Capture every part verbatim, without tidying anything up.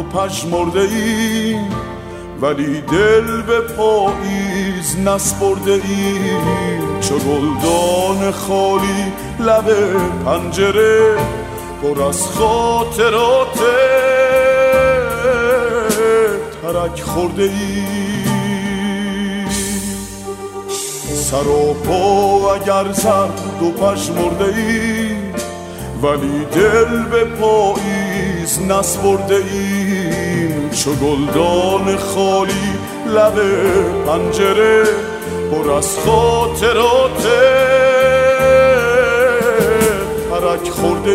پژمرده ایم، ولی دل به پاییز نسپرده ایم. چو گلدان خالی لب پنجره، پر از خاطرات ترک خورده ایم. سر و پا اگر زرد و پژمرده ایم، ولی دل به پاییز نسپرده ایم. چو گلدان خالی لب پنجره، پر از خاطرات ترک خورده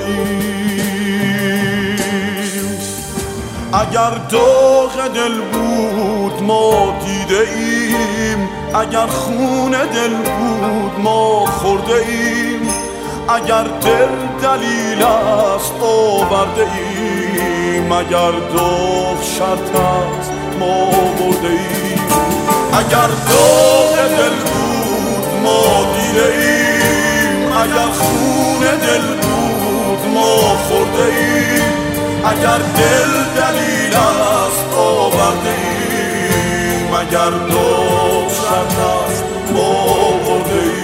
ایم. اگر داغ دل بود ما دیده ایم، اگر خون دل بود ما خورده ایم. اگر دل دلیل است آورده ایم، اگر داغ شرط است ما برده ایم. اگر داغ دل بود ما دیده ایم، اگر خون دل بود ما خورده ایم. اگر دل دلیل است آورده ایم، اگر داغ شرط است ما برده ایم.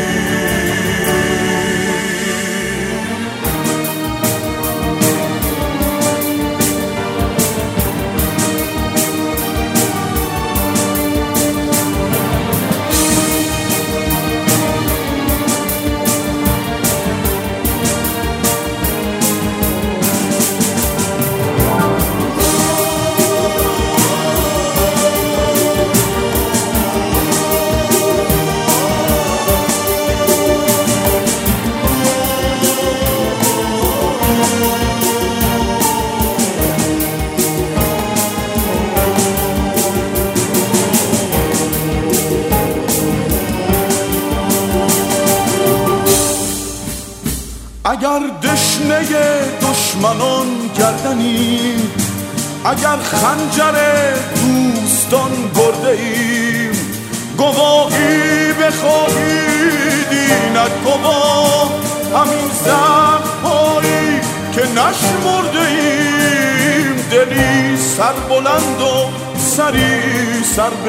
اگر دشنه دشمنان گردنیم، اگر خنجر دوستان برده ایم. گواهی بخواهید اینک گواه، همین زخم‌هایی که نشمرده ایم. دلی سر بلند و سری سر به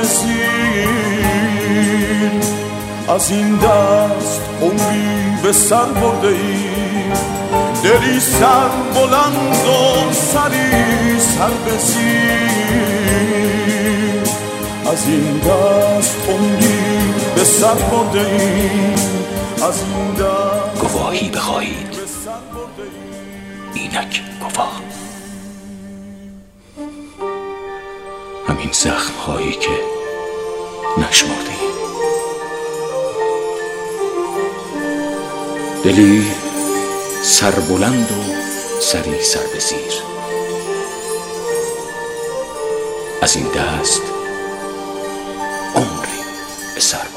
زیر، از این دست عمری به سر برده ایم. دلی سر بلند و سری سر به زیر، از این دست عمری به سر برده ایم. از این دست گواهی بخواهید اینک گواه، همین زخم هایی که نشمرده ایم. دلی سر بلند و سری سر به زیر، از این دست عمری به سر